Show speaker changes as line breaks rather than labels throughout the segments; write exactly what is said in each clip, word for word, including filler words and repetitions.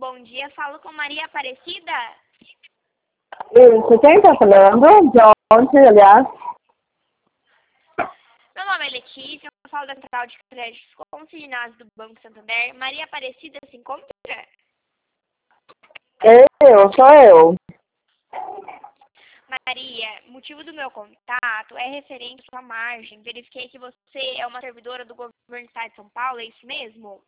bom dia. Falo com Maria Aparecida.
Isso, quem tá falando? De onde, aliás?
Meu nome é Letícia, eu falo da Central de Créditos Consignados do Banco Santander. Maria Aparecida se encontra?
Eu, sou eu.
Maria, motivo do meu contato é referente à sua margem. Verifiquei que você é uma servidora do governo do Estado de São Paulo, é isso mesmo?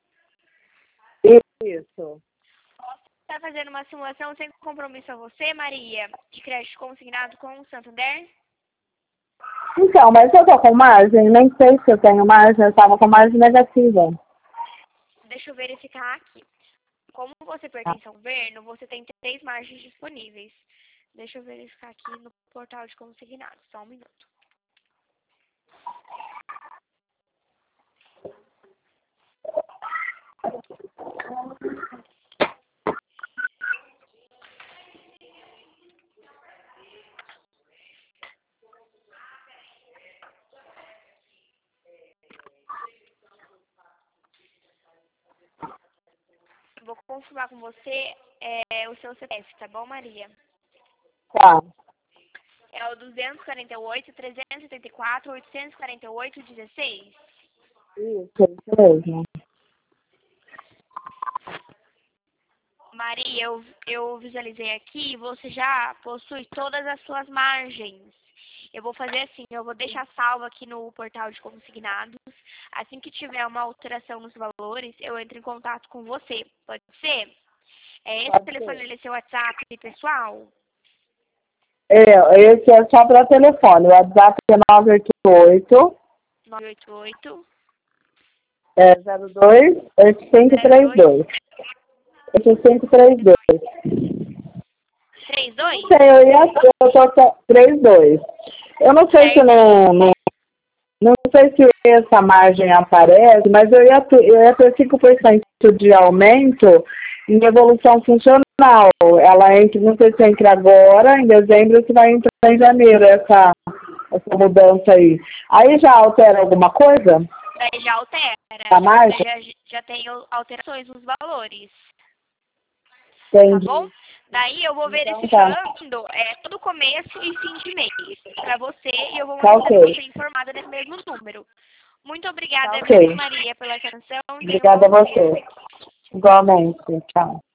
Isso.
Está fazendo uma simulação sem compromisso a você, Maria, de crédito consignado com o Santander?
Então, mas eu tô com margem, nem sei se eu tenho margem, eu tava com margem negativa.
Deixa eu verificar aqui. Como você pertence ao governo, você tem três margens disponíveis. Deixa eu verificar aqui no portal de consignados. Só um minuto. Vou confirmar com você é, o seu C P F, tá bom, Maria?
Tá.
É o duzentos e quarenta e oito, trezentos e oitenta e quatro, oitocentos e quarenta e oito, dezesseis.
Isso, isso mesmo.
Maria, eu, eu visualizei aqui, você já possui todas as suas margens. Eu vou fazer assim, eu vou deixar salvo aqui no portal de consignados. Assim que tiver uma alteração nos valores, eu entro em contato com você. Pode ser? É esse
Pode
telefone,
ser.
ele é seu WhatsApp, pessoal?
É, esse é só para telefone. O WhatsApp é nove oito oito,
nove oito oito,
é, zero dois, oito cinco
zero
três
dois,
dois. oito cinco três dois.
três
Não
dois?
sei, eu ia eu tô com três dois. Eu não sei se
Certo.
não, não, não sei se essa margem aparece, mas eu ia, ter- eu ia ter cinco por cento de aumento em evolução funcional. Ela entra, não sei se entra agora, em dezembro, ou se vai entrar em janeiro, essa, essa mudança aí. Aí já altera alguma coisa?
Daí já altera.
A margem?
Já, já tem alterações nos valores. Tá
Entendi.
bom? Daí eu vou
Então tá.
verificando é, todo começo e fim de mês para você e eu vou
Tá
mantendo
ok.
você informada nesse mesmo número. Muito
Tá
obrigada, viu,
ok.
Maria, pela atenção. Tenha um
Obrigada a
bom dia.
você. Igualmente. Tchau.